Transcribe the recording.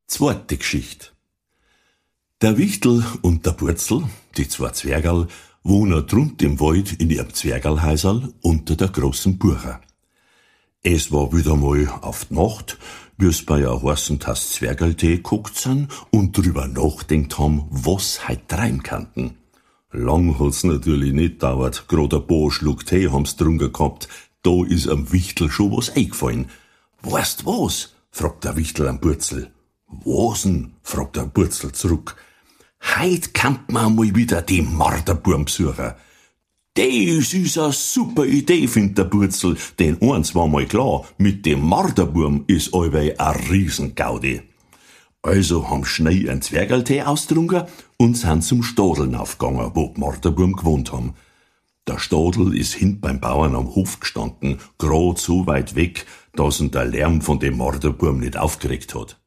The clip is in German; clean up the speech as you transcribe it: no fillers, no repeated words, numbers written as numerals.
Zweite Geschichte. Der Wichtel und der Burzel, die zwei Zwergerl, wohnen drunt im Wald in ihrem Zwergerlhäuserl unter der großen Buche. Es war wieder mal auf die Nacht, wie's bei a heißen Tass Zwergerltee guckt sind und drüber nachdenkt haben, was heut treiben kannten. Lang hat's natürlich nicht dauert, grad ein paar Schluck Tee haben's drunter gehabt, da ist am Wichtel schon was eingefallen. Weißt was? Fragt der Wichtel am Burzel. Was denn? Fragt der Burzel zurück. Heut kannt man mal wieder die Marderburm besuchen. Das ist a super Idee, findet der Burzel, denn eins war mal klar, mit dem Marderburm ist allweil a Riesengaudi. Also haben schnell einen Zwergerltee austrunken und sind zum Stadeln aufgegangen, wo die Marderburm gewohnt haben. Der Stadel ist hint beim Bauern am Hof gestanden, grad so weit weg, dass ihn der Lärm von dem Marderburm nicht aufgeregt hat.